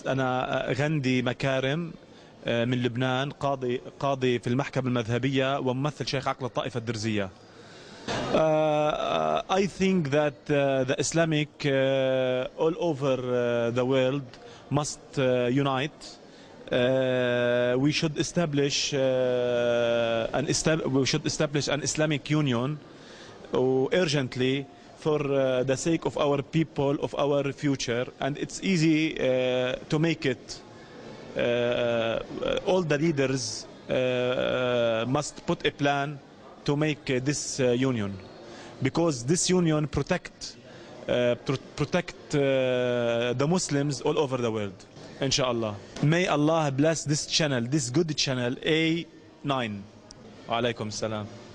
أنا غندي مكارم من لبنان، قاضي في المحكمة المذهبية وممثل شيخ عقل الطائفة الدرزية. I think that the Islamic all over the world must unite. We should establish an Islamic Union urgently for the sake of our people, of our future, and it's easy to make it. All the leaders must put a plan to make this union, because this union protect the Muslims all over the world, inshallah. May Allah bless this channel, this good channel A9. Wa alaikum salam.